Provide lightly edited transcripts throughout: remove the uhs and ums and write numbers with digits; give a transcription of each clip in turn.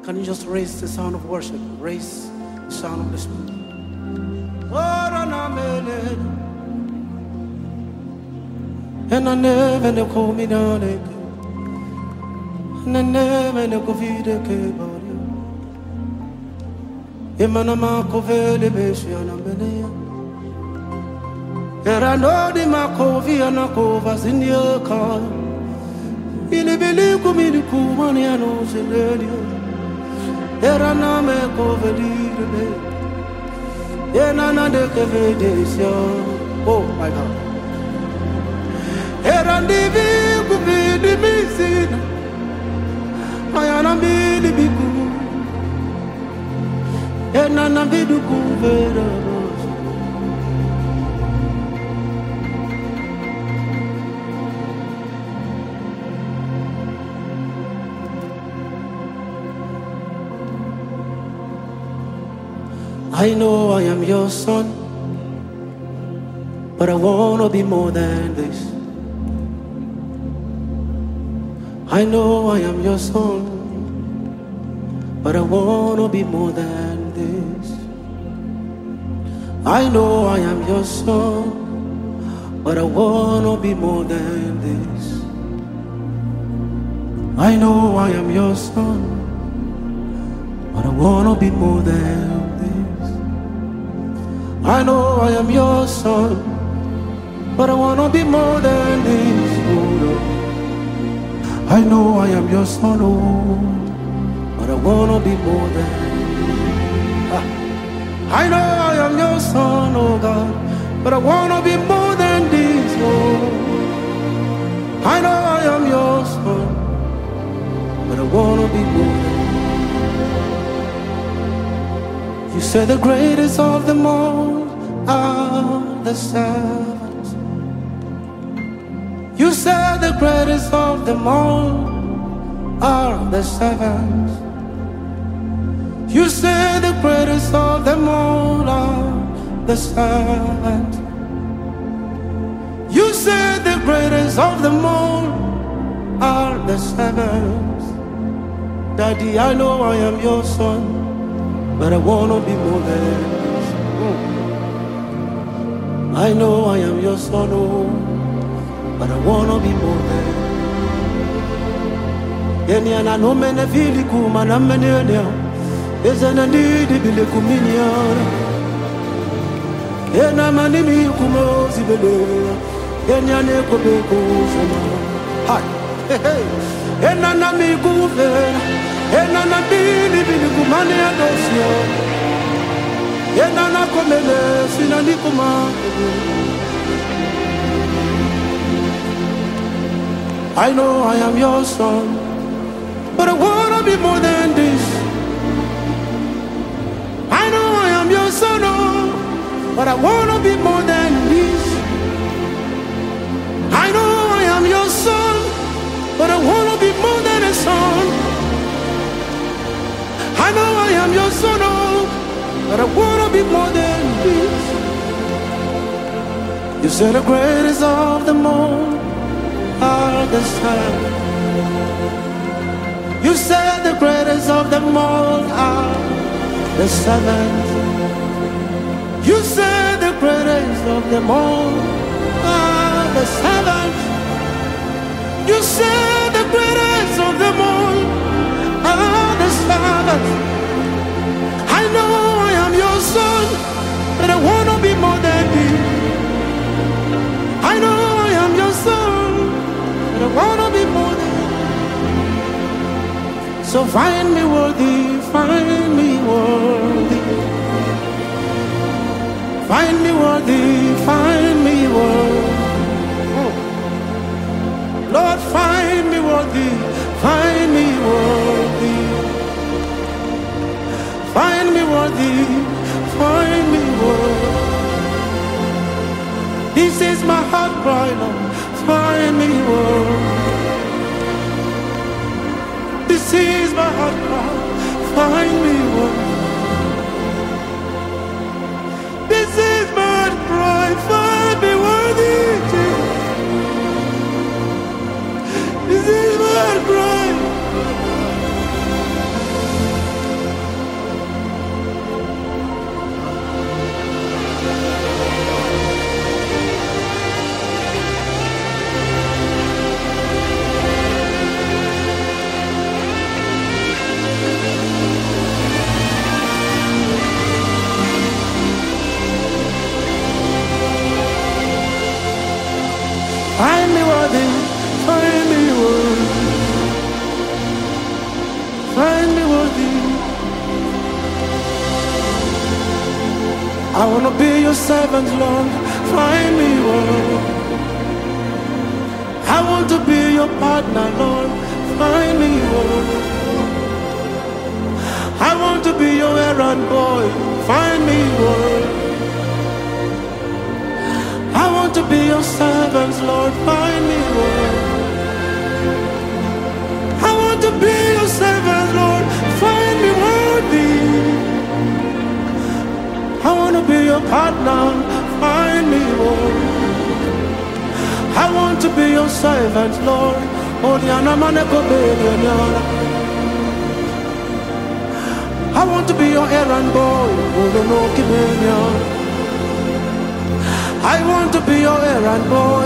Can you just raise the sound of worship? Raise the sound of the Spirit. And I never call me down again. And I never go feed a cable. Emanama kovele beshi anambelea. Era no di makovi anakova zindiaka. Ilibili kumili kumani anoselelio. Era name koveli rebe. Ena na de kevedesya. Oh my God. Era ndivi kumili misina. Ayana mbili biku. Ena na vidu kuvera. I know I am your son, but I want to be more than this. I know I am your son, but I want to be more than this. I know I am your son, but I want to be more than this. I know I am your son, but I want to be more than this. I know I am your son, but I want to be more than this. Oh, no. I know I am your son, oh, but I want to be more than this. I know I am your son, oh God, but I want to be more than this. Oh, I know I am your son, but I want to be more than this. You said the greatest of them all are the servants. You said the greatest of them all are the servants. You said the greatest of them all are the servants. You said the greatest of them all are the servants. Daddy, I know I am your son, but I want to be more than this. I know I am your son, oh, but I want to be more than this. Yeni ana no mene fili kuma na mene dia. Ezana ndidi bile kuminiana. Yena manimi kumo zibele. Yeni ane kobe kufuma. Hi, hey, hey. Yena na mi kufera. Yena na bili bili kumani adosio. Yena na komele sinani kuma. I know I am your son, but I want to be more than this. I know I am your son, oh, but I want to be more than this. I know I am your son, but I want to be more than a son. I know I am your son, oh, but I want to be more than this. You said the greatest of them all are the servants. You said the greatest of them all are the servants. You said the greatest of them all are the servants. You said the greatest of them all are the servants. I know I am your son, but I want to be more than this. I know I am your son, but I want to be more than. So find me worthy, find me worthy. Find me worthy, find me worthy. Oh. Lord, find me worthy, find me worthy. Find me worthy, find me worthy. This is my heart cry, Lord, find me worthy. This is my heart cry, find me worthy. This is my heart cry, find me worthy. This is my heart cry. find me worthy. I want to be your servant, Lord, find me worthy. I want to be your partner, Lord, find me worthy. I want to be your errand boy, find me worthy. I want to be your servant, Lord, find me worthy. I want to be your servant, Lord, find me worthy. I want to be your partner, find me worthy. I want to be your servant, Lord. I want to be your errand boy. I want to be your errand boy.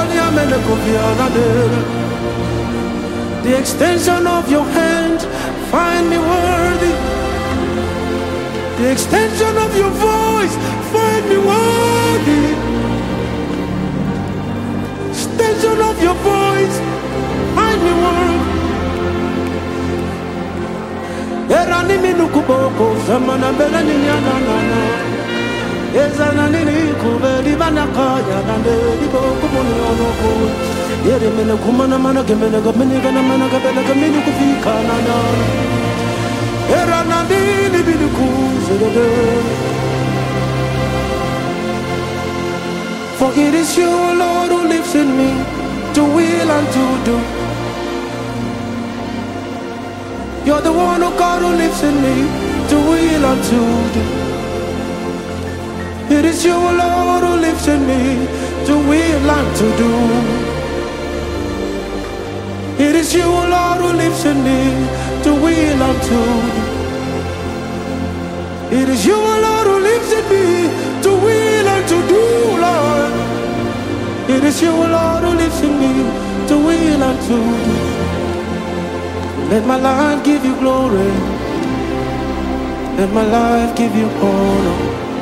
The extension of your hand, find me worthy. The extension of your voice, find me worthy. Extension of your voice, find me worthy. Erani minukuboko, zamana belani nyanana. Ezana nini kubeli banakaya nande liboko munionoko. Yere mene kumana mana gemene gamene gana mana gabele gamene kufika nana. Erana nini binuku. For it is you, Lord, who lives in me, to will and to do. You're the one, oh God, who lives in me, to will and to do. It is you, Lord, who lives in me, to will and to do. It is you, Lord, who lives in me, to will and to do. It is you, Lord, who lives in me, to will and to do, Lord. It is you, Lord, who lives in me, to will and to do. Let my life give you glory. Let my life give you honor.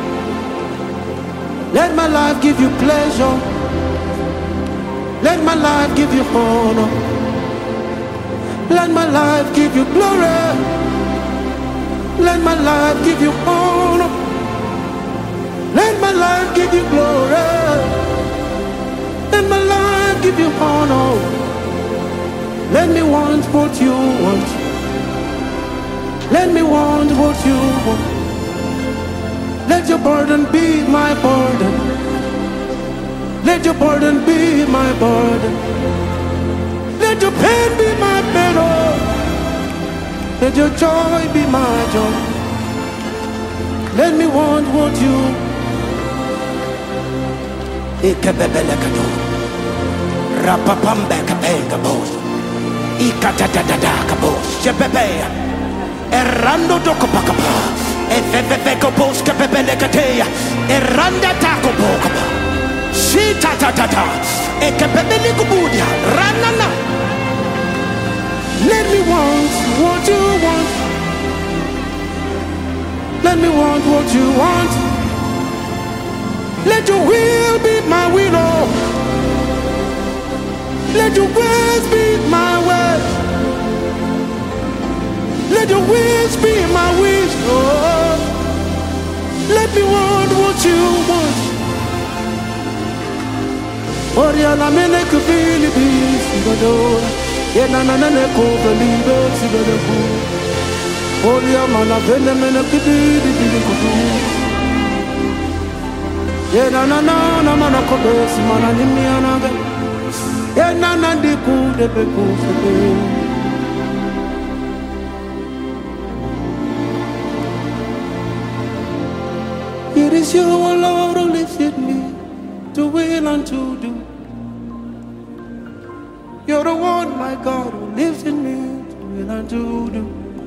Let my life give you pleasure. Let my life give you honor. Let my life give you glory. Let my life give you honor. Let my life give you glory. Let my life give you honor. Let me want what you want. Let me want what you want. Let your burden be my burden. Let your burden be my burden. Let your pain be my pain. Let your joy be my joy. Let me want what you Errando dokopakapa, efefefekopos kepepelekateya, erranda takopokapa, shitatata, ekepepelikubudia, ranana. let me want what you want. Let me want what you want. Let your will be my will, oh. Let your words be my words. Let your wish be my wish, oh. Let me want what you want. Oriana mene kufili bi sigadora. Yena na na ne kufili be sigadaku. Oriana na vene mene kufili bi kudu. Yena na na mana kobesi mana nimianaga. Yena na diku de be kufili. It is you, O Lord, who lives in me, to will and to do. You're the one, my God, who lives in me, to will and to do.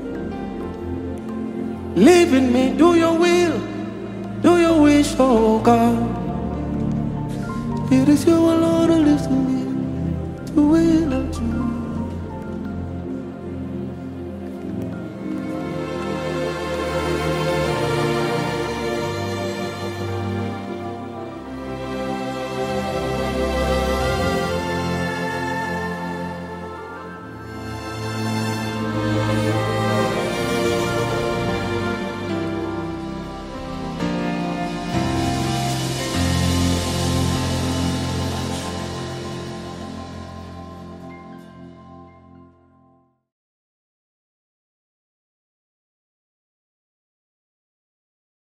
Live in me, do your will, do your wish, oh God. It is you, O Lord, who lives in me, to will